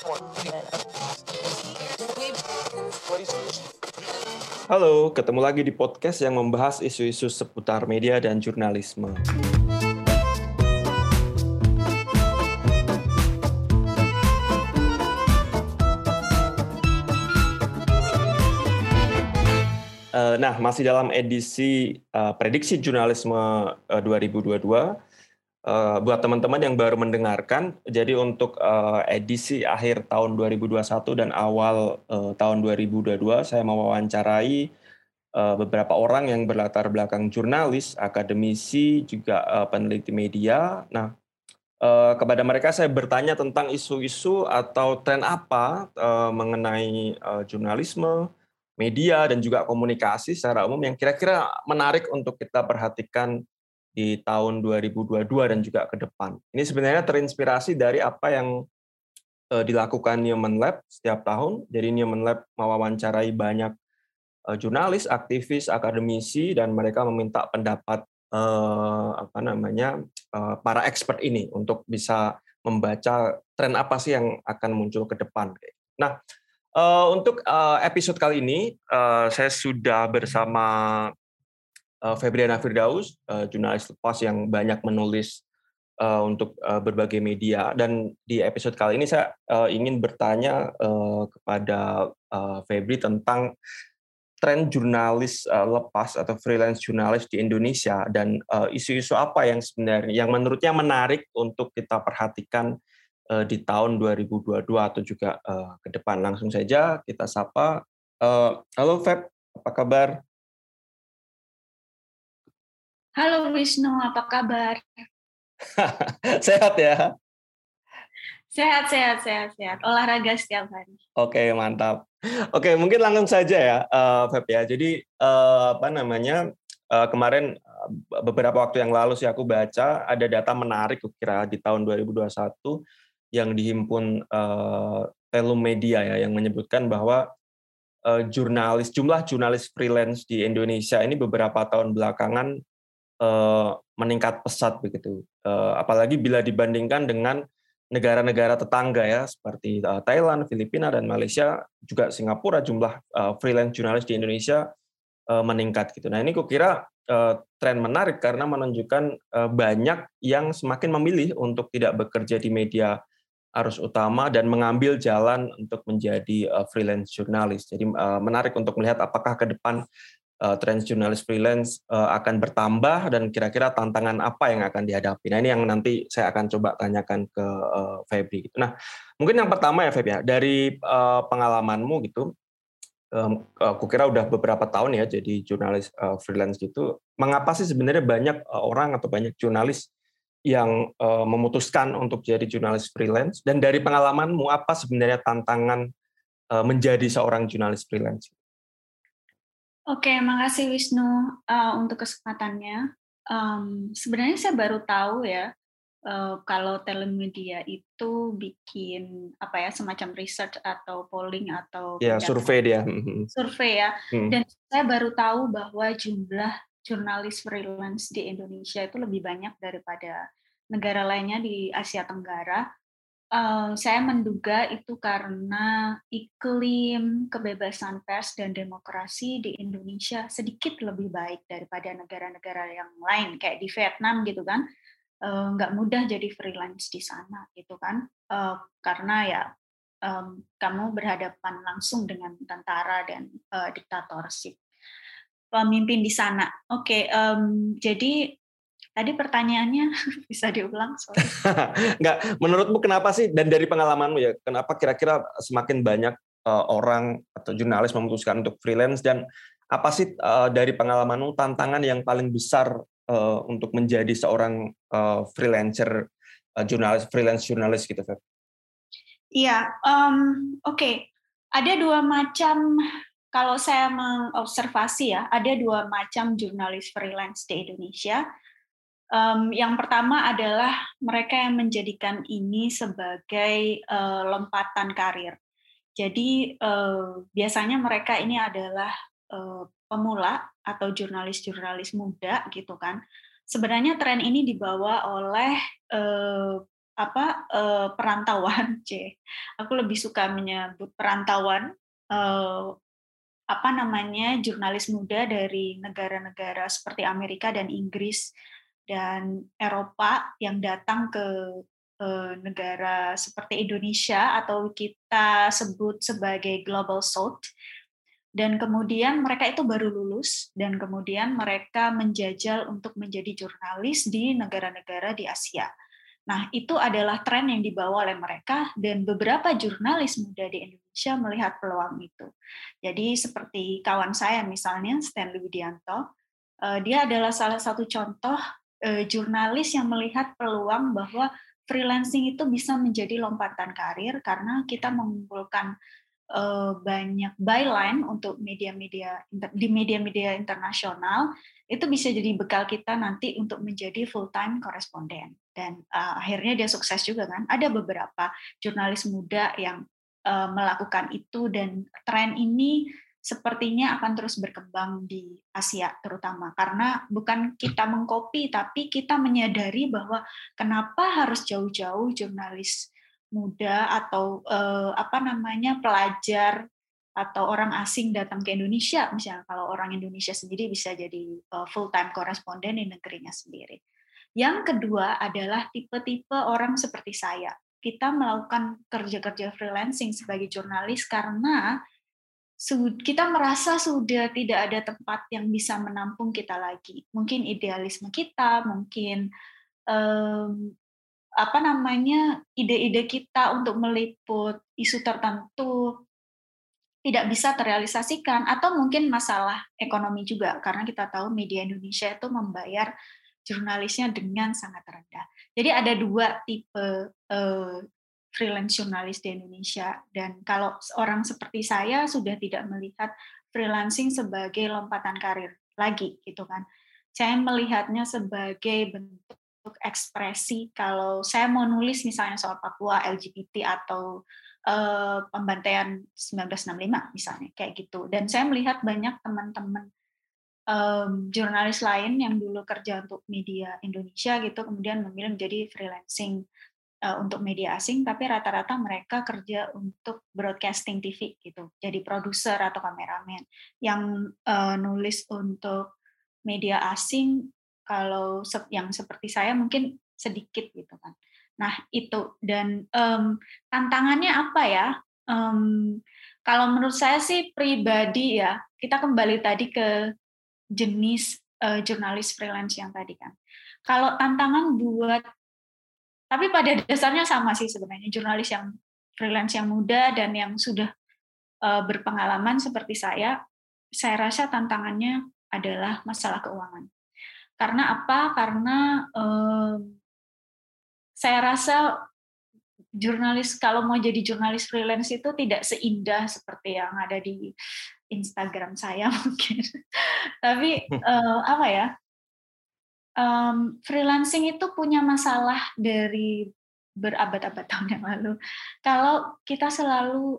Halo, ketemu lagi di podcast yang membahas isu-isu seputar media dan jurnalisme. Nah, masih dalam edisi prediksi jurnalisme 2022. Buat teman-teman yang baru mendengarkan, jadi untuk edisi akhir tahun 2021 dan awal tahun 2022, saya mewawancarai beberapa orang yang berlatar belakang jurnalis, akademisi, juga peneliti media. Nah, kepada mereka saya bertanya tentang isu-isu atau tren apa mengenai jurnalisme, media, dan juga komunikasi secara umum yang kira-kira menarik untuk kita perhatikan di tahun 2022 dan juga ke depan. Ini sebenarnya terinspirasi dari apa yang dilakukan Newman Lab setiap tahun. Jadi Newman Lab mewawancarai banyak jurnalis, aktivis, akademisi, dan mereka meminta pendapat para expert ini untuk bisa membaca tren apa sih yang akan muncul ke depan. Nah, untuk episode kali ini saya sudah bersama Febriana Firdaus, jurnalis lepas yang banyak menulis untuk berbagai media, dan di episode kali ini saya ingin bertanya kepada Febri tentang tren jurnalis lepas atau freelance jurnalis di Indonesia dan isu-isu apa yang sebenarnya yang menurutnya menarik untuk kita perhatikan di tahun 2022 atau juga ke depan. Langsung saja kita sapa. Halo Feb, apa kabar? Halo Wisnu, apa kabar? Sehat ya? Sehat. Olahraga setiap hari. Oke, mantap. Oke, mungkin langsung saja ya, Feb ya. Jadi kemarin beberapa waktu yang lalu sih aku baca ada data menarik kira di tahun 2021 yang dihimpun Telum Media ya, yang menyebutkan bahwa jumlah jurnalis freelance di Indonesia ini beberapa tahun belakangan meningkat pesat begitu. Apalagi bila dibandingkan dengan negara-negara tetangga ya, seperti Thailand, Filipina, dan Malaysia, juga Singapura, jumlah freelance jurnalis di Indonesia meningkat gitu. Nah, ini kukira tren menarik karena menunjukkan banyak yang semakin memilih untuk tidak bekerja di media arus utama dan mengambil jalan untuk menjadi freelance jurnalis. Jadi menarik untuk melihat apakah ke depan tren jurnalis freelance akan bertambah dan kira-kira tantangan apa yang akan dihadapi. Nah, ini yang nanti saya akan coba tanyakan ke Febri. Nah, mungkin yang pertama ya Feb ya, dari pengalamanmu gitu, aku kira udah beberapa tahun ya jadi jurnalis freelance gitu. Mengapa sih sebenarnya banyak orang atau banyak jurnalis yang memutuskan untuk jadi jurnalis freelance? Dan dari pengalamanmu, apa sebenarnya tantangan menjadi seorang jurnalis freelance? Oke, makasih Wisnu untuk kesempatannya. Sebenarnya saya baru tahu ya kalau Telemedia itu bikin semacam research atau polling atau Ya, survei dia. survei ya. Dan saya baru tahu bahwa jumlah jurnalis freelance di Indonesia itu lebih banyak daripada negara lainnya di Asia Tenggara. Saya menduga itu karena iklim kebebasan pers dan demokrasi di Indonesia sedikit lebih baik daripada negara-negara yang lain, kayak di Vietnam gitu kan. Nggak mudah jadi freelance di sana gitu kan, karena ya kamu berhadapan langsung dengan tentara dan diktatorship pemimpin di sana. Oke, jadi tadi pertanyaannya bisa diulang? Sorry. Nggak, menurutmu kenapa sih, dan dari pengalamanmu ya, kenapa kira-kira semakin banyak orang atau jurnalis memutuskan untuk freelance, dan apa sih dari pengalamanmu tantangan yang paling besar untuk menjadi seorang freelancer freelance jurnalis gitu, Feb? Iya, oke. Ada dua macam, kalau saya mengobservasi ya, ada dua macam jurnalis freelance di Indonesia. Yang pertama adalah mereka yang menjadikan ini sebagai lompatan karir. Jadi biasanya mereka ini adalah pemula atau jurnalis-jurnalis muda gitu kan. Sebenarnya tren ini dibawa oleh perantauan, aku lebih suka menyebut perantauan, jurnalis muda dari negara-negara seperti Amerika dan Inggris dan Eropa yang datang ke negara seperti Indonesia atau kita sebut sebagai Global South, dan kemudian mereka itu baru lulus dan kemudian mereka menjajal untuk menjadi jurnalis di negara-negara di Asia. Nah, itu adalah tren yang dibawa oleh mereka dan beberapa jurnalis muda di Indonesia melihat peluang itu. Jadi seperti kawan saya misalnya, Stanley Widianto, dia adalah salah satu contoh jurnalis yang melihat peluang bahwa freelancing itu bisa menjadi lompatan karir karena kita mengumpulkan banyak byline untuk media-media di media-media internasional, itu bisa jadi bekal kita nanti untuk menjadi full-time koresponden. Dan akhirnya dia sukses juga kan. Ada beberapa jurnalis muda yang melakukan itu dan tren ini sepertinya akan terus berkembang di Asia terutama karena bukan kita mengcopy tapi kita menyadari bahwa kenapa harus jauh-jauh jurnalis muda atau pelajar atau orang asing datang ke Indonesia, misalnya kalau orang Indonesia sendiri bisa jadi full time koresponden di negerinya sendiri. Yang kedua adalah tipe-tipe orang seperti saya. Kita melakukan kerja-kerja freelancing sebagai jurnalis karena kita merasa sudah tidak ada tempat yang bisa menampung kita lagi. Mungkin idealisme kita, mungkin ide-ide kita untuk meliput isu tertentu tidak bisa terrealisasikan, atau mungkin masalah ekonomi juga karena kita tahu media Indonesia itu membayar jurnalisnya dengan sangat rendah. Jadi ada dua tipe freelance jurnalis di Indonesia, dan kalau orang seperti saya sudah tidak melihat freelancing sebagai lompatan karir lagi gitu kan. Saya melihatnya sebagai bentuk ekspresi. Kalau saya mau nulis misalnya soal Papua, LGBT atau pembantaian 1965 misalnya kayak gitu, dan saya melihat banyak teman-teman jurnalis lain yang dulu kerja untuk media Indonesia gitu kemudian memilih menjadi freelancing untuk media asing, tapi rata-rata mereka kerja untuk broadcasting TV gitu, jadi produser atau kameramen yang nulis untuk media asing. Kalau yang seperti saya mungkin sedikit gitu kan. Nah itu, dan tantangannya apa ya? Kalau menurut saya sih pribadi ya, kita kembali tadi ke jenis jurnalis freelance yang tadi kan. Kalau tantangan tapi pada dasarnya sama sih sebenarnya, jurnalis yang freelance yang muda dan yang sudah berpengalaman seperti saya rasa tantangannya adalah masalah keuangan. Karena apa? Karena saya rasa kalau mau jadi jurnalis freelance itu tidak seindah seperti yang ada di Instagram saya mungkin. Tapi freelancing itu punya masalah dari berabad-abad tahun yang lalu. Kalau kita selalu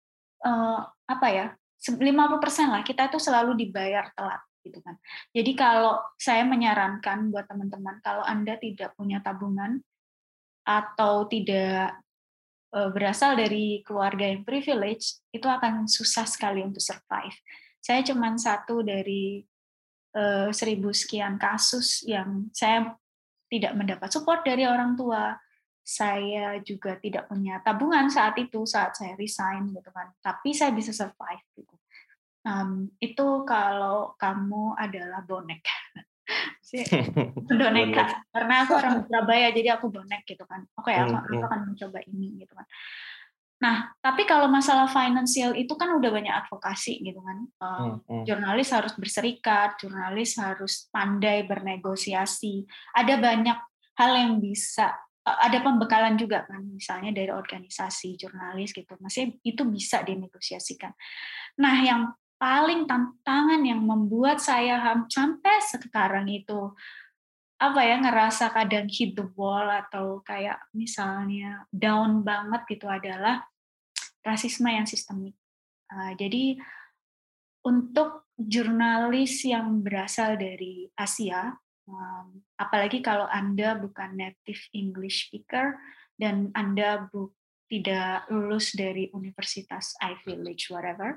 50% lah kita itu selalu dibayar telat gitu kan. Jadi kalau saya menyarankan buat teman-teman, kalau Anda tidak punya tabungan atau tidak berasal dari keluarga yang privilege, itu akan susah sekali untuk survive. Saya cuma satu dari 1.000 sekian kasus yang saya tidak mendapat support dari orang tua. Saya juga tidak punya tabungan saat saya resign gitu kan. Tapi saya bisa survive gitu. Itu kalau kamu adalah bonek. Bonek karena aku orang Surabaya jadi aku bonek gitu kan. Oke, aku akan mencoba ini gitu kan. Nah, tapi kalau masalah finansial itu kan udah banyak advokasi gitu kan. Jurnalis harus berserikat, jurnalis harus pandai bernegosiasi. Ada banyak hal yang bisa, ada pembekalan juga kan, misalnya dari organisasi jurnalis gitu. Maksudnya itu bisa dinegosiasikan. Nah, yang paling tantangan yang membuat saya sampai sekarang itu ngerasa kadang hit the wall atau kayak misalnya down banget gitu adalah rasisme yang sistemik. Jadi untuk jurnalis yang berasal dari Asia, Apalagi kalau Anda bukan native English speaker dan Anda tidak lulus dari universitas Ivy League, whatever,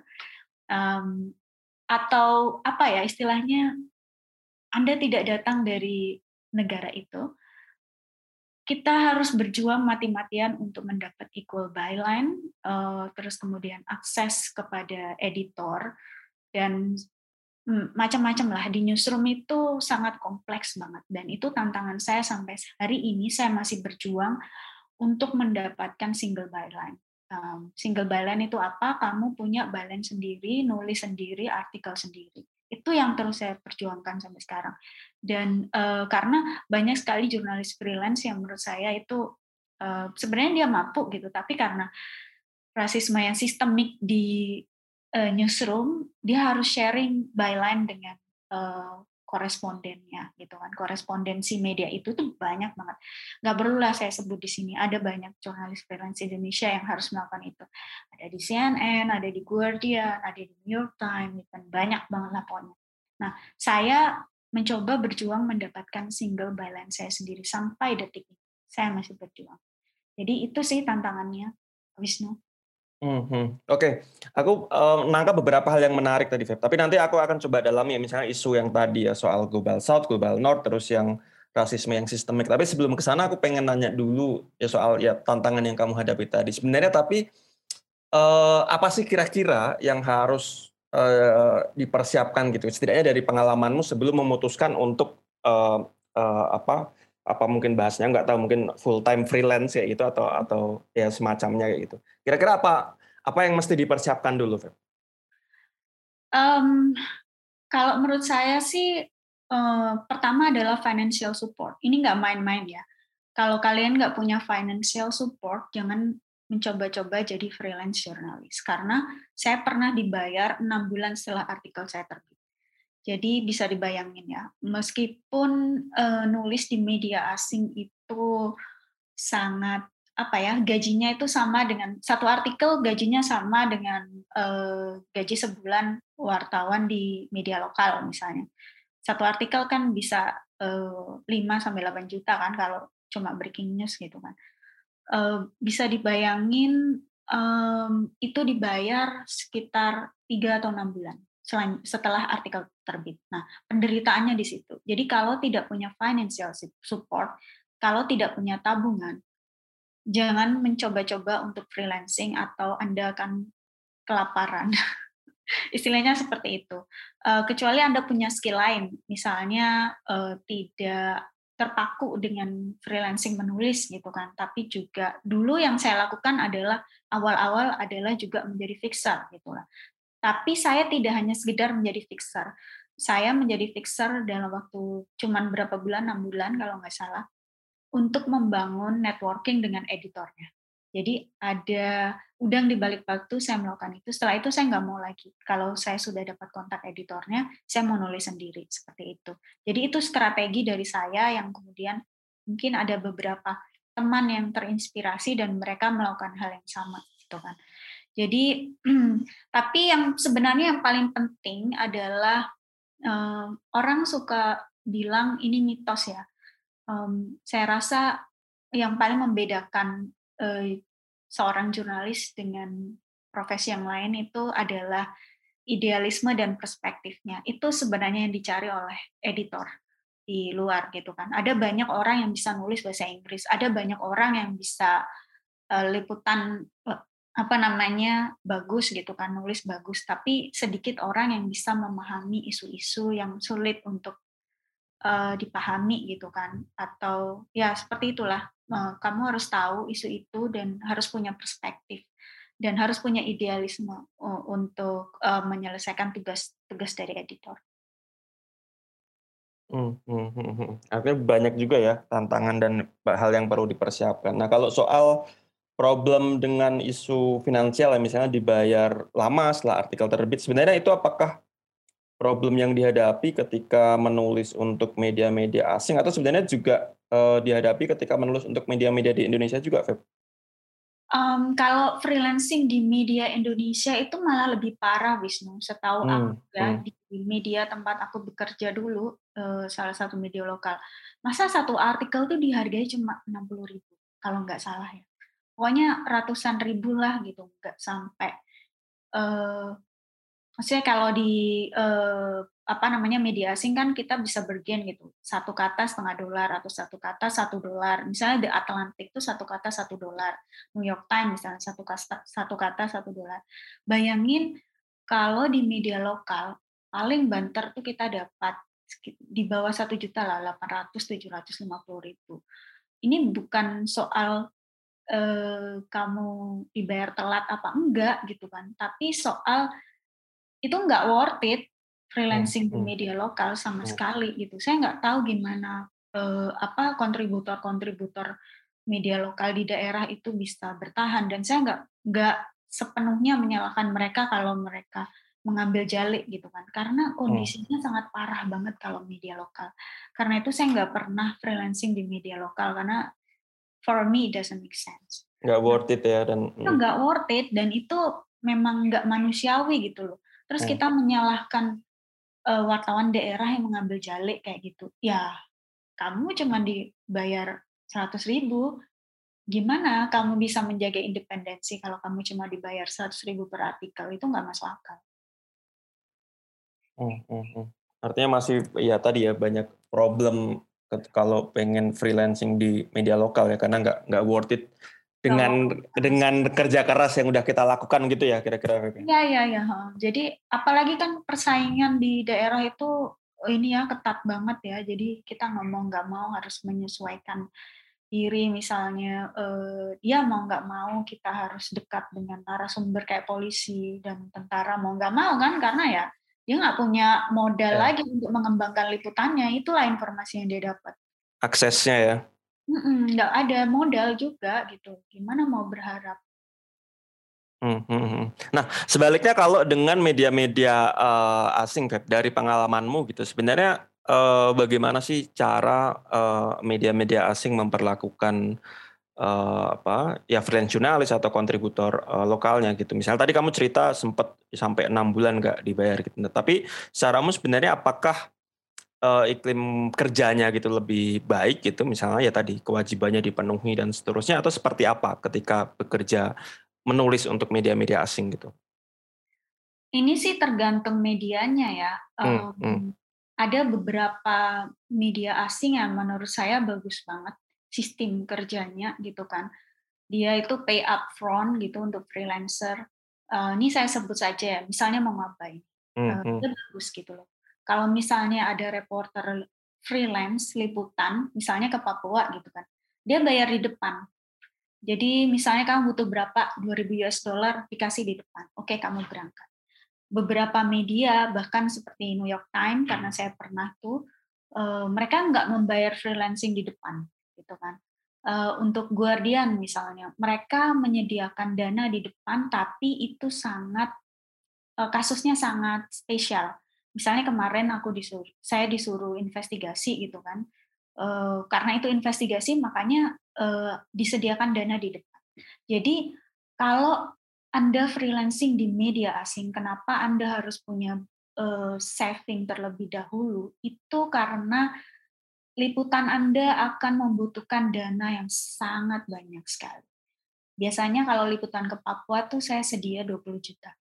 atau apa ya istilahnya, Anda tidak datang dari negara itu, kita harus berjuang mati-matian untuk mendapat equal byline, terus kemudian akses kepada editor, dan macam-macam lah. Di newsroom itu sangat kompleks banget, dan itu tantangan saya sampai hari ini. Saya masih berjuang untuk mendapatkan single byline. Single byline itu apa? Kamu punya byline sendiri, nulis sendiri, artikel sendiri. Itu yang terus saya perjuangkan sampai sekarang. Dan karena banyak sekali jurnalis freelance yang menurut saya itu sebenarnya dia mampu gitu, tapi karena rasisme yang sistemik di newsroom, dia harus sharing byline dengan korespondennya gitu kan. Korespondensi media itu tuh banyak banget. Nggak perlulah saya sebut di sini. Ada banyak jurnalis freelance Indonesia yang harus melakukan itu. Ada di CNN, ada di Guardian, ada di New York Times, dan banyak banget lah pokoknya. Nah, saya mencoba berjuang mendapatkan single byline saya sendiri sampai detik ini. Saya masih berjuang. Jadi itu sih tantangannya, Wisnu. Oke, aku nangkap beberapa hal yang menarik tadi, Feb. Tapi nanti aku akan coba dalami ya, misalnya isu yang tadi ya soal Global South, Global North, terus yang rasisme yang sistemik. Tapi sebelum ke sana aku pengen nanya dulu ya soal ya tantangan yang kamu hadapi tadi. Sebenarnya tapi apa sih kira-kira yang harus dipersiapkan gitu, setidaknya dari pengalamanmu sebelum memutuskan untuk apa mungkin bahasnya nggak tahu, mungkin full time freelance ya gitu atau ya semacamnya kayak gitu. Kira-kira apa yang mesti dipersiapkan dulu, Feb? Kalau menurut saya sih pertama adalah financial support. Ini nggak main-main ya. Kalau kalian nggak punya financial support, jangan mencoba-coba jadi freelance jurnalis. Karena saya pernah dibayar 6 bulan setelah artikel saya terbit. Jadi bisa dibayangin ya, meskipun nulis di media asing itu sangat apa ya, gajinya itu sama dengan satu artikel, gajinya sama dengan gaji sebulan wartawan di media lokal misalnya. Satu artikel kan bisa 5 sampai 8 juta kan kalau cuma breaking news gitu kan. Bisa dibayangin itu dibayar sekitar 3 atau 6 bulan setelah artikel terbit. Nah, penderitaannya di situ. Jadi kalau tidak punya financial support, kalau tidak punya tabungan, jangan mencoba-coba untuk freelancing atau Anda akan kelaparan. Istilahnya seperti itu. Kecuali Anda punya skill lain, misalnya tidak terpaku dengan freelancing menulis gitu kan. Tapi juga dulu yang saya lakukan adalah awal-awal adalah juga menjadi fixer gitu lah. Tapi saya tidak hanya sekedar menjadi fixer. Saya menjadi fixer dalam waktu cuman berapa bulan, 6 bulan kalau nggak salah, untuk membangun networking dengan editornya. Jadi ada udang di balik batu, saya melakukan itu. Setelah itu saya nggak mau lagi. Kalau saya sudah dapat kontak editornya, saya mau nulis sendiri, seperti itu. Jadi itu strategi dari saya yang kemudian mungkin ada beberapa teman yang terinspirasi dan mereka melakukan hal yang sama, gitu kan. Jadi, tapi yang sebenarnya yang paling penting adalah orang suka bilang ini mitos ya. Saya rasa yang paling membedakan seorang jurnalis dengan profesi yang lain itu adalah idealisme dan perspektifnya. Itu sebenarnya yang dicari oleh editor di luar gitu kan. Ada banyak orang yang bisa nulis bahasa Inggris, ada banyak orang yang bisa liputan apa namanya bagus gitu kan, nulis bagus, tapi sedikit orang yang bisa memahami isu-isu yang sulit untuk dipahami gitu kan, atau ya seperti itulah. Kamu harus tahu isu itu dan harus punya perspektif dan harus punya idealisme untuk menyelesaikan tugas dari editor. Artinya banyak juga ya tantangan dan hal yang perlu dipersiapkan. Nah, kalau soal problem dengan isu finansial ya, misalnya dibayar lama setelah artikel terbit, sebenarnya itu apakah problem yang dihadapi ketika menulis untuk media-media asing atau sebenarnya juga dihadapi ketika menulis untuk media-media di Indonesia juga, Feb? Kalau freelancing di media Indonesia itu malah lebih parah, Wisnu. Setahu aku ya, Hmm. di media tempat aku bekerja dulu, salah satu media lokal. Masa satu artikel tuh dihargai cuma 60.000 kalau nggak salah ya. Pokoknya ratusan ribu lah gitu, nggak sampai maksudnya kalau di apa namanya media asing kan kita bisa bergen gitu, satu kata $0,5 atau satu kata $1. Misalnya The Atlantic itu satu kata $1, New York Times misalnya satu kata $1. Bayangin kalau di media lokal paling banter tuh kita dapat di bawah 1 juta lah, 800-750 ribu. Ini bukan soal kamu dibayar telat apa enggak gitu kan, tapi soal itu nggak worth it freelancing di media lokal sama sekali gitu. Saya nggak tahu gimana apa kontributor-kontributor media lokal di daerah itu bisa bertahan, dan saya nggak sepenuhnya menyalahkan mereka kalau mereka mengambil jalik gitu kan, karena kondisinya sangat parah banget kalau media lokal. Karena itu saya nggak pernah freelancing di media lokal karena for me it doesn't make sense. Nggak worth it ya, dan Itu nggak worth it, dan itu memang nggak manusiawi gitu loh. Terus kita menyalahkan wartawan daerah yang mengambil jalik kayak gitu. Ya, kamu cuma dibayar 100.000. Gimana kamu bisa menjaga independensi kalau kamu cuma dibayar 100.000 per artikel? Itu nggak masuk akal. Artinya masih ya tadi ya banyak problem kalau pengen freelancing di media lokal ya, karena nggak worth it dengan kerja keras yang udah kita lakukan gitu ya kira-kira. Iya. Jadi apalagi kan persaingan di daerah itu ini ya ketat banget ya. Jadi kita nggak mau harus menyesuaikan diri, misalnya dia mau nggak mau kita harus dekat dengan narasumber kayak polisi dan tentara, mau nggak mau kan, karena ya dia nggak punya modal lagi untuk mengembangkan liputannya. Itulah informasi yang dia dapat. Aksesnya ya. Nggak ada modal juga gitu. Gimana mau berharap? Nah, sebaliknya kalau dengan media-media asing, Feb, dari pengalamanmu gitu, sebenarnya bagaimana sih cara media-media asing memperlakukan freelance jurnalis atau kontributor lokalnya gitu. Misalnya tadi kamu cerita sempat sampai 6 bulan nggak dibayar gitu. Nah, tapi secara umum sebenarnya apakah iklim kerjanya gitu lebih baik gitu, misalnya ya tadi kewajibannya dipenuhi dan seterusnya, atau seperti apa ketika bekerja menulis untuk media-media asing gitu? Ini sih tergantung medianya ya. Ada beberapa media asing yang menurut saya bagus banget sistem kerjanya gitu kan. Dia itu pay up front gitu untuk freelancer. Ini saya sebut saja ya, misalnya mau ngapain. Dia bagus gitu loh. Kalau misalnya ada reporter freelance liputan, misalnya ke Papua gitu kan, dia bayar di depan. Jadi misalnya kamu butuh berapa, $2.000 dikasih di depan. Oke, kamu berangkat. Beberapa media, bahkan seperti New York Times, karena saya pernah tuh, mereka nggak membayar freelancing di depan, gitu kan. Untuk Guardian misalnya, mereka menyediakan dana di depan, tapi itu kasusnya sangat spesial. Misalnya kemarin saya disuruh investigasi gitu kan, karena itu investigasi makanya disediakan dana di depan. Jadi kalau Anda freelancing di media asing, kenapa Anda harus punya saving terlebih dahulu? Itu karena liputan Anda akan membutuhkan dana yang sangat banyak sekali. Biasanya kalau liputan ke Papua tuh saya sedia 20 juta.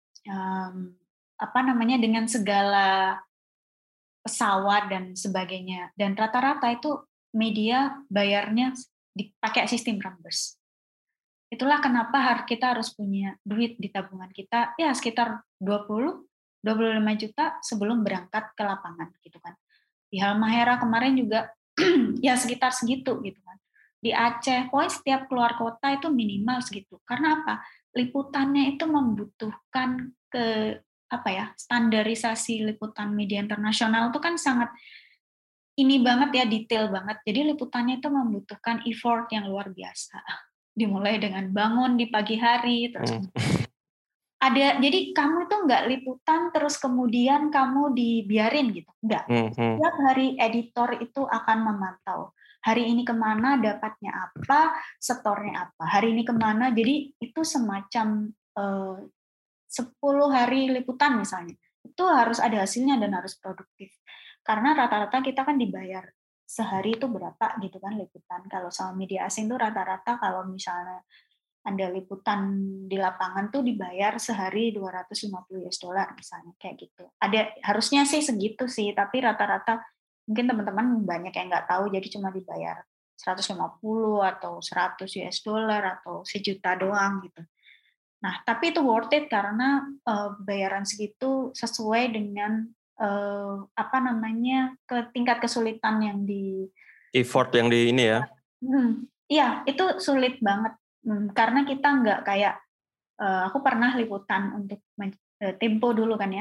Dengan segala pesawat dan sebagainya. Dan rata-rata itu media bayarnya dipakai sistem reimburse. Itulah kenapa kita harus punya duit di tabungan kita ya sekitar 20-25 juta sebelum berangkat ke lapangan gitu kan. Di Halmahera kemarin juga ya sekitar segitu gitu kan. Di Aceh, pokoknya setiap keluar kota itu minimal segitu. Karena apa? Liputannya itu membutuhkan standarisasi liputan media internasional itu kan sangat ini banget ya, detail banget. Jadi liputannya itu membutuhkan effort yang luar biasa. Dimulai dengan bangun di pagi hari, terus jadi kamu itu nggak liputan terus kemudian kamu dibiarin gitu, enggak. Setiap hari editor itu akan memantau hari ini kemana, dapatnya apa, setornya apa, hari ini kemana. Jadi itu semacam 10 hari liputan misalnya, itu harus ada hasilnya dan harus produktif. karena rata-rata kita kan dibayar sehari itu berapa gitu kan liputan. Kalau sama media asing tuh rata-rata kalau misalnya Anda liputan di lapangan tuh dibayar sehari 250 US dollar misalnya kayak gitu. Ada harusnya sih segitu sih, tapi rata-rata mungkin teman-teman banyak yang nggak tahu jadi cuma dibayar 150 atau 100 US dollar atau sejuta doang gitu. Nah, tapi itu worth it karena bayaran segitu sesuai dengan apa namanya ke tingkat kesulitan yang di effort yang di ini ya. Iya, itu sulit banget karena kita nggak kayak aku pernah liputan untuk Tempo dulu kan ya.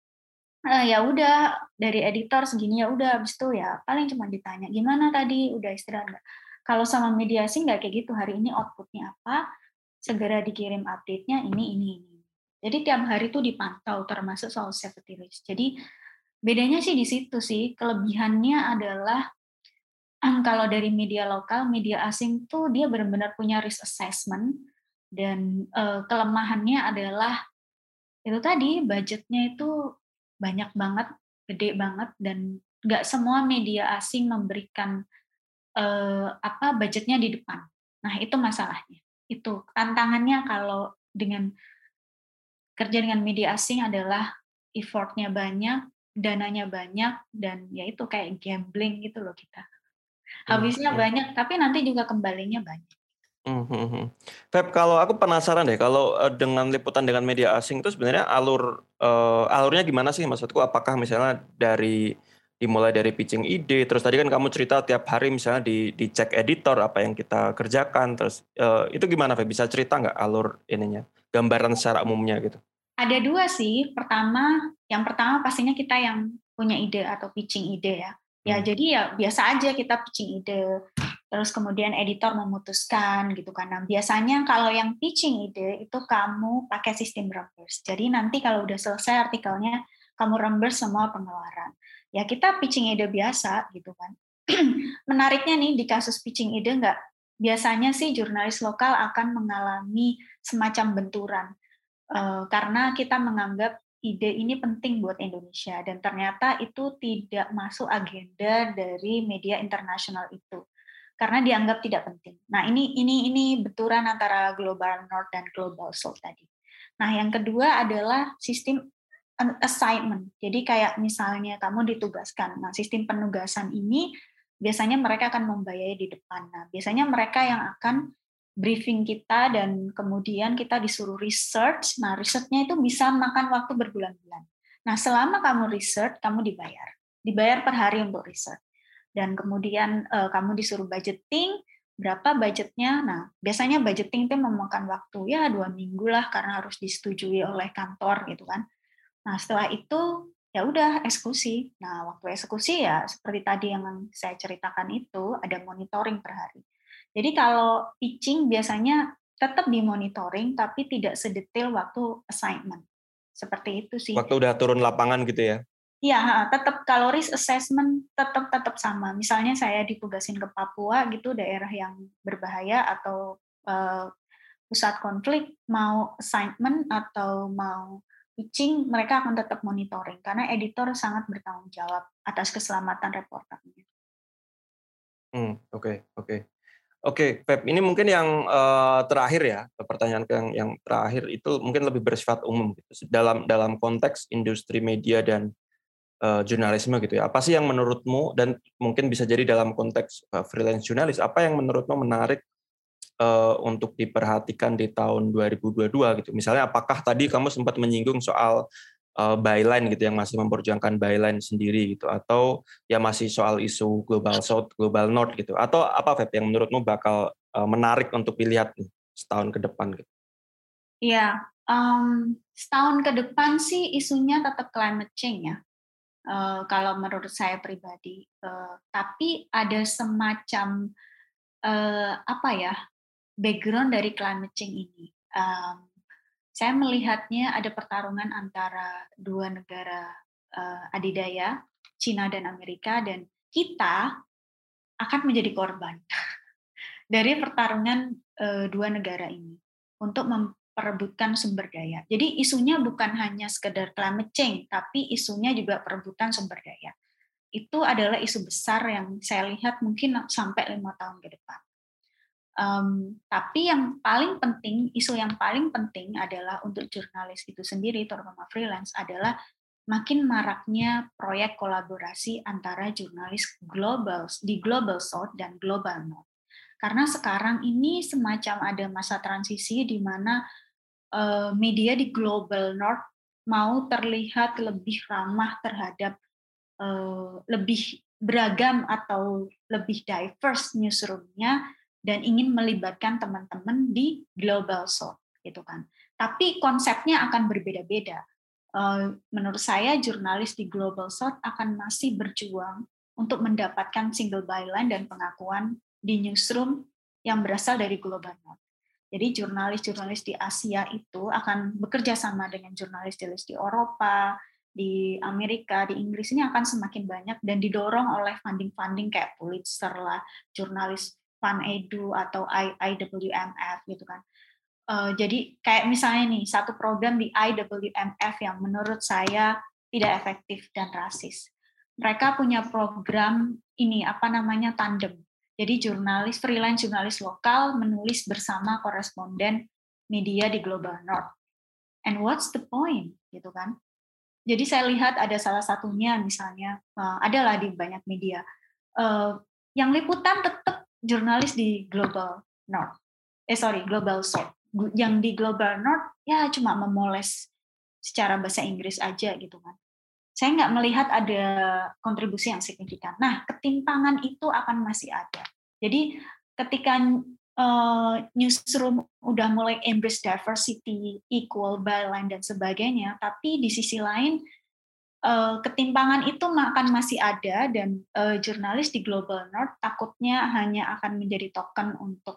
Ya udah dari editor segini ya udah habis itu ya paling cuma ditanya gimana tadi udah istirahat nggak. Kalau sama media sih nggak kayak gitu, hari ini outputnya apa, segera dikirim update-nya ini. Jadi tiap hari itu dipantau termasuk soal safety risk. Jadi bedanya sih di situ sih, kelebihannya adalah kalau dari media lokal, media asing tuh dia benar-benar punya risk assessment dan kelemahannya adalah itu tadi budgetnya itu banyak banget, gede banget dan nggak semua media asing memberikan apa budgetnya di depan. Nah itu masalahnya. Itu tantangannya kalau dengan kerja dengan media asing adalah effort-nya banyak, dananya banyak, dan ya itu kayak gambling gitu loh kita. Habisnya banyak, tapi nanti juga kembalinya banyak. Feb, kalau aku penasaran deh, kalau dengan liputan dengan media asing itu sebenarnya alurnya gimana sih? Maksudku apakah misalnya dimulai dari pitching ide, terus tadi kan kamu cerita tiap hari misalnya dicek editor apa yang kita kerjakan, terus itu gimana Feb? Bisa cerita nggak alur ininya, gambaran secara umumnya gitu? Ada dua sih. Yang pertama pastinya kita yang punya ide atau pitching ide ya. Ya jadi ya biasa aja kita pitching ide. Terus kemudian editor memutuskan gitu kan. Nah biasanya kalau yang pitching ide itu kamu pakai sistem reimburse. Jadi nanti kalau udah selesai artikelnya kamu reimburse semua pengeluaran. Ya kita pitching ide biasa gitu kan. Menariknya nih di kasus pitching ide nggak, biasanya sih jurnalis lokal akan mengalami semacam benturan. Karena kita menganggap ide ini penting buat Indonesia dan ternyata itu tidak masuk agenda dari media internasional itu karena dianggap tidak penting. Nah, ini benturan antara Global North dan Global South tadi. Nah, yang kedua adalah sistem assignment. Jadi kayak misalnya kamu ditugaskan. Nah, sistem penugasan ini biasanya mereka akan membayari di depan. Nah, biasanya mereka yang akan briefing kita dan kemudian kita disuruh research. Nah, risetnya itu bisa makan waktu berbulan-bulan. Nah, selama kamu research, kamu dibayar. Dibayar per hari untuk research. Dan kemudian kamu disuruh budgeting, berapa budgetnya. Nah, biasanya budgeting itu memakan waktu ya 2 minggu lah karena harus disetujui oleh kantor gitu kan. Nah, setelah itu ya udah eksekusi. Nah, waktu eksekusi ya seperti tadi yang saya ceritakan itu ada monitoring per hari. Jadi kalau pitching biasanya tetap dimonitoring tapi tidak sedetail waktu assignment. Seperti itu sih. Waktu udah turun lapangan gitu ya? Iya, tetap kalau risk assessment tetap sama. Misalnya saya ditugasin ke Papua gitu, daerah yang berbahaya atau pusat konflik, mau assignment atau mau pitching, mereka akan tetap monitoring karena editor sangat bertanggung jawab atas keselamatan reporternya. Oke, Feb, ini mungkin yang terakhir ya, pertanyaan yang terakhir itu mungkin lebih bersifat umum gitu. Dalam konteks industri media dan jurnalisme gitu ya. Apa sih yang menurutmu, dan mungkin bisa jadi dalam konteks freelance jurnalis, apa yang menurutmu menarik untuk diperhatikan di tahun 2022 gitu? Misalnya apakah tadi kamu sempat menyinggung soal byline gitu yang masih memperjuangkan byline sendiri gitu, atau ya masih soal isu Global South, Global North gitu, atau apa Feb yang menurutmu bakal menarik untuk dilihat nih setahun ke depan gitu? Iya, setahun ke depan sih isunya tetap climate change ya. Kalau menurut saya pribadi, tapi ada semacam apa ya background dari climate change ini. Saya melihatnya ada pertarungan antara dua negara adidaya, Cina dan Amerika, dan kita akan menjadi korban dari pertarungan dua negara ini untuk memperebutkan sumber daya. Jadi isunya bukan hanya sekedar climate change, tapi isunya juga perebutan sumber daya. itu adalah isu besar yang saya lihat mungkin sampai 5 tahun ke depan. Tapi yang paling penting, isu yang paling penting adalah untuk jurnalis itu sendiri, terutama freelance, adalah makin maraknya proyek kolaborasi antara jurnalis global di Global South dan Global North. Karena sekarang ini semacam ada masa transisi di mana media di Global North mau terlihat lebih ramah terhadap lebih beragam atau lebih diverse newsroom-nya dan ingin melibatkan teman-teman di Global South gitu kan. Tapi konsepnya akan berbeda-beda. Menurut saya jurnalis di Global South akan masih berjuang untuk mendapatkan single byline dan pengakuan di newsroom yang berasal dari Global North. Jadi jurnalis-jurnalis di Asia itu akan bekerja sama dengan jurnalis-jurnalis di Eropa, di Amerika, di Inggris, ini akan semakin banyak dan didorong oleh funding-funding kayak Pulitzer lah, jurnalis FunEdu atau IWMF gitu kan. Jadi kayak misalnya nih satu program di IWMF yang menurut saya tidak efektif dan rasis. Mereka punya program ini tandem. Jadi freelance jurnalis lokal menulis bersama koresponden media di Global North. And what's the point gitu kan? Jadi saya lihat ada salah satunya misalnya adalah di banyak media yang liputan tetap jurnalis di Global South. Yang di Global North ya cuma memoles secara bahasa Inggris aja gitu kan. Saya nggak melihat ada kontribusi yang signifikan. Nah, ketimpangan itu akan masih ada. Jadi ketika newsroom udah mulai embrace diversity, equal byline dan sebagainya, tapi di sisi lain ketimpangan itu akan masih ada dan jurnalis di Global North takutnya hanya akan menjadi token untuk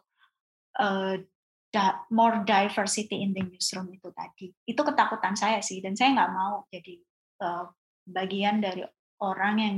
more diversity in the newsroom itu tadi. Itu ketakutan saya sih, dan saya nggak mau jadi bagian dari orang yang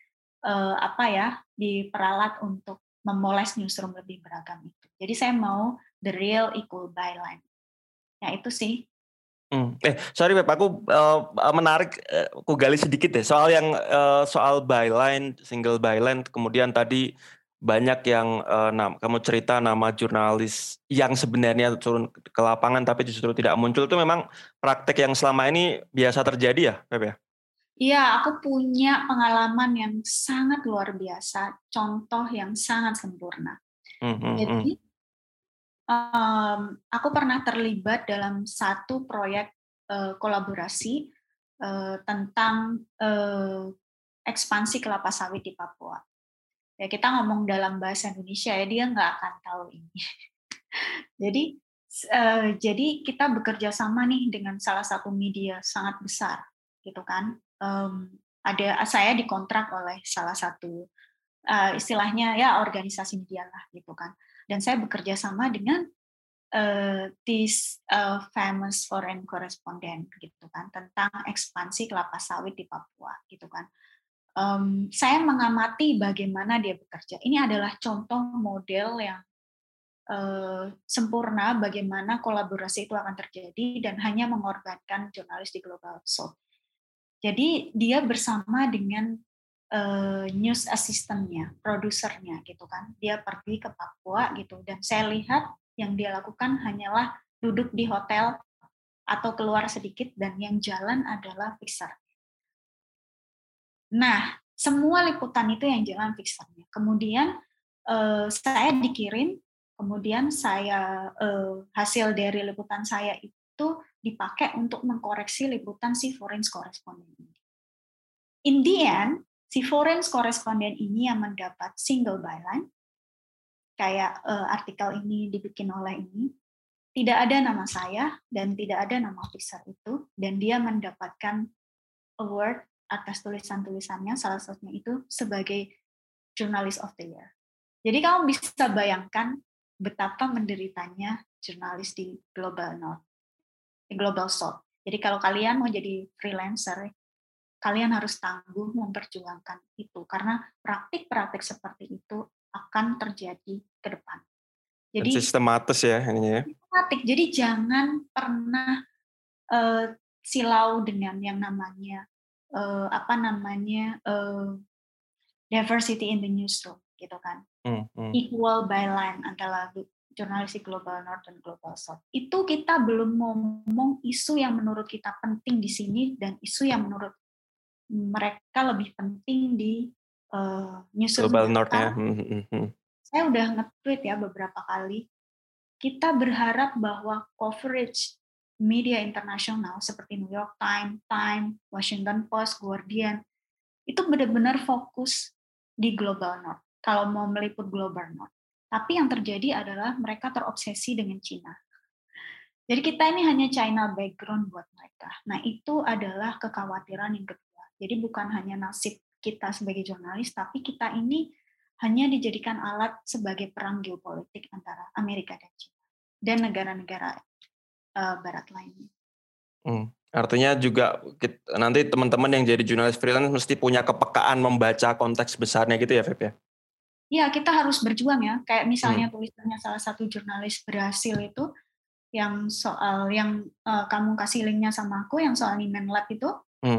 diperalat untuk memoles newsroom lebih beragam itu. Jadi saya mau the real equal byline. Ya itu sih. Sorry Beb, aku menarik, aku gali sedikit deh soal soal byline, single byline, kemudian tadi banyak yang kamu cerita nama jurnalis yang sebenarnya turun ke lapangan tapi justru tidak muncul, itu memang praktek yang selama ini biasa terjadi ya Beb ya? Iya, aku punya pengalaman yang sangat luar biasa, contoh yang sangat sempurna. Jadi, aku pernah terlibat dalam satu proyek kolaborasi tentang ekspansi kelapa sawit di Papua. Ya, kita ngomong dalam bahasa Indonesia ya, dia nggak akan tahu ini. Jadi kita bekerja sama nih dengan salah satu media sangat besar, gitu kan. Saya dikontrak oleh salah satu istilahnya ya organisasi media lah gitu kan, dan saya bekerja sama dengan this famous foreign correspondent gitu kan tentang ekspansi kelapa sawit di Papua gitu kan. Saya mengamati bagaimana dia bekerja. Ini adalah contoh model yang sempurna bagaimana kolaborasi itu akan terjadi dan hanya mengorbankan jurnalis di Global South. Jadi dia bersama dengan news assistant-nya, produsernya gitu kan. Dia pergi ke Papua gitu dan saya lihat yang dia lakukan hanyalah duduk di hotel atau keluar sedikit dan yang jalan adalah fixer. Nah, semua liputan itu yang jalan fixernya. Kemudian saya dikirim, kemudian hasil dari liputan saya itu dipakai untuk mengkoreksi liputan si foreign correspondent ini. In the end, si foreign correspondent ini yang mendapat single byline, kayak artikel ini dibikin oleh ini, tidak ada nama saya dan tidak ada nama officer itu, dan dia mendapatkan award atas tulisan-tulisannya, salah satunya itu sebagai Journalist of the Year. Jadi kamu bisa bayangkan betapa menderitanya jurnalis di Global North, di Global South. Jadi kalau kalian mau jadi freelancer, kalian harus tangguh memperjuangkan itu karena praktik-praktik seperti itu akan terjadi ke depan. Jadi sistematis ya ininya. Sistematik. Jadi jangan pernah silau dengan yang namanya diversity in the newsroom gitu kan. Equal byline antara jurnalistik global North dan global South. Itu kita belum ngomong isu yang menurut kita penting di sini dan isu yang menurut mereka lebih penting di newsroom global North ya. Saya udah nge-tweet ya beberapa kali. Kita berharap bahwa coverage media internasional seperti New York Times, Washington Post, Guardian itu benar-benar fokus di global North. Kalau mau meliput global North. Tapi yang terjadi adalah mereka terobsesi dengan Cina. Jadi kita ini hanya China background buat mereka. Nah, itu adalah kekhawatiran yang kedua. Jadi bukan hanya nasib kita sebagai jurnalis, tapi kita ini hanya dijadikan alat sebagai perang geopolitik antara Amerika dan China dan negara-negara barat lainnya. Artinya juga nanti teman-teman yang jadi jurnalis freelance mesti punya kepekaan membaca konteks besarnya gitu ya, Feb ya? Iya, kita harus berjuang ya. Kayak misalnya tulisannya salah satu jurnalis berhasil itu yang soal yang kamu kasih linknya sama aku, yang soal Nimen Lab itu.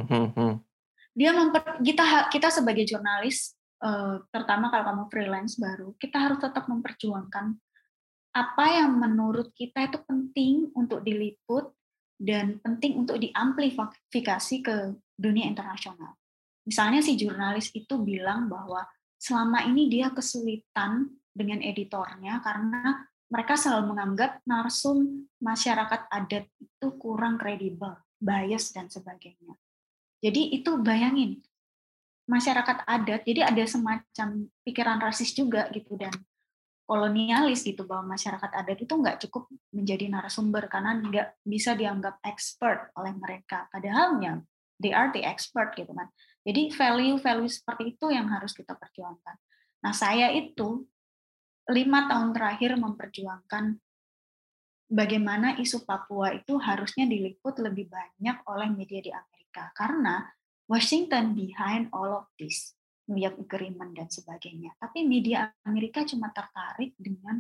Dia kita sebagai jurnalis, terutama kalau kamu freelance baru, kita harus tetap memperjuangkan apa yang menurut kita itu penting untuk diliput dan penting untuk diamplifikasi ke dunia internasional. Misalnya si jurnalis itu bilang bahwa selama ini dia kesulitan dengan editornya karena mereka selalu menganggap narsum masyarakat adat itu kurang kredibel, bias dan sebagainya. Jadi itu bayangin, masyarakat adat, jadi ada semacam pikiran rasis juga gitu dan kolonialis gitu, bahwa masyarakat adat itu nggak cukup menjadi narasumber karena nggak bisa dianggap expert oleh mereka. Padahal they are the expert gitu kan. Jadi value seperti itu yang harus kita perjuangkan. Nah, saya itu 5 tahun terakhir memperjuangkan bagaimana isu Papua itu harusnya diliput lebih banyak oleh media di Amerika. Karena Washington behind all of this, New York Agreement dan sebagainya. Tapi media Amerika cuma tertarik dengan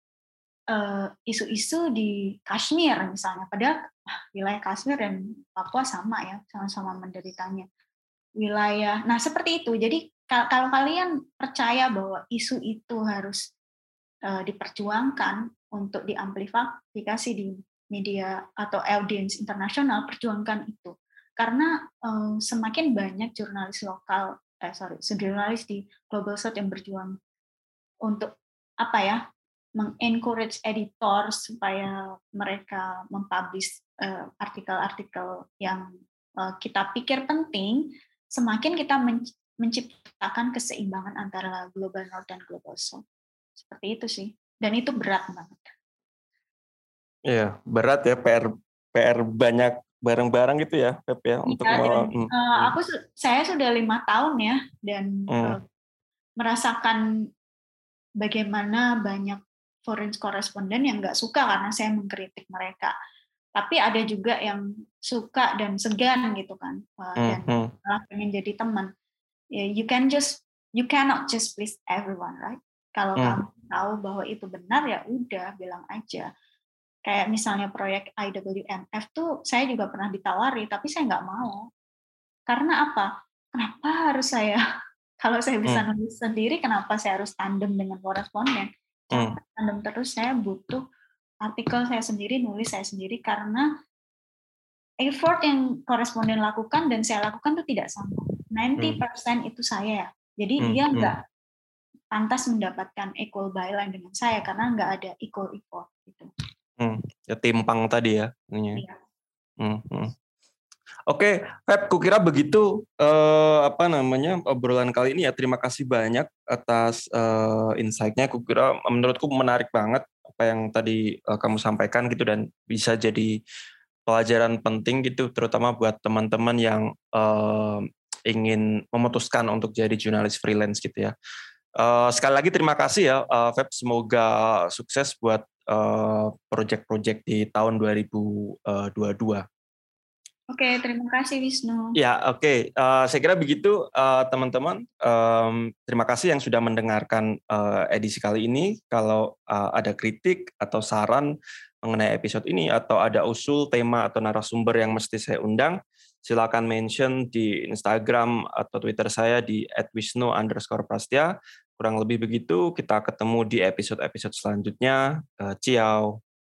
isu-isu di Kashmir misalnya. Padahal wilayah Kashmir dan Papua sama ya, sama-sama menderitanya. Nah seperti itu. Jadi kalau kalian percaya bahwa isu itu harus diperjuangkan untuk diamplifikasi di media atau audiens internasional, perjuangkan itu. Karena semakin banyak jurnalis jurnalis di Global South yang berjuang untuk mengencourage editor supaya mereka mempublish artikel-artikel yang kita pikir penting, semakin kita menciptakan keseimbangan antara Global North dan Global South. Seperti itu sih. Dan itu berat banget. Iya, berat ya, PR banyak bareng-bareng gitu ya, Pep ya, untuk saya sudah 5 tahun ya dan merasakan bagaimana banyak foreign correspondent yang nggak suka karena saya mengkritik mereka. Tapi ada juga yang suka dan segan gitu kan, dan malah pengen jadi teman. You cannot just please everyone, right? Kalau kamu tahu bahwa itu benar ya udah bilang aja. Kayak misalnya proyek IWMF tuh saya juga pernah ditawari, tapi saya nggak mau. Karena apa? Kenapa harus saya, kalau saya bisa nulis sendiri, kenapa saya harus tandem dengan koresponden? Capek tandem terus, saya butuh artikel saya sendiri, nulis saya sendiri, karena effort yang koresponden lakukan dan saya lakukan itu tidak sama. 90% itu saya. Jadi dia nggak pantas mendapatkan equal byline dengan saya, karena nggak ada equal effort. Gitu. Ya timpang tadi ya. Iya. Oke, Feb, kukira begitu obrolan kali ini ya. Terima kasih banyak atas insight-nya. Kukira menurutku menarik banget apa yang tadi kamu sampaikan gitu dan bisa jadi pelajaran penting gitu, terutama buat teman-teman yang ingin memutuskan untuk jadi jurnalis freelance gitu ya. Sekali lagi terima kasih ya, Feb. Semoga sukses buat proyek-proyek di tahun 2022. Oke, terima kasih Wisnu. Ya, oke. Saya kira begitu teman-teman. Terima kasih yang sudah mendengarkan edisi kali ini. Kalau ada kritik atau saran mengenai episode ini atau ada usul tema atau narasumber yang mesti saya undang, silakan mention di Instagram atau Twitter saya di @wisnu_prastya. Kurang lebih begitu, kita ketemu di episode-episode selanjutnya. Ciao.